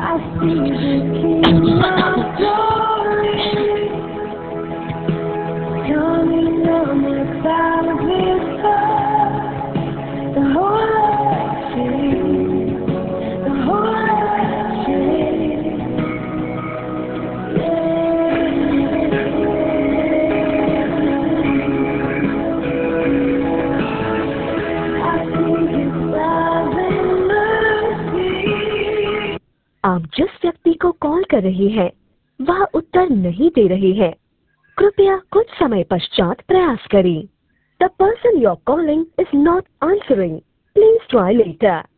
see the king of glory coming on the cloud of his glory. The whole earth sings, the whole earth sings. I see his love and mercy. आप जिस व्यक्ति को call कर रहे हैं वह उत्तर नहीं दे रहे हैं। कृपया कुछ समय पश्चात प्रयास करें। The person you're calling is not answering. Please try later.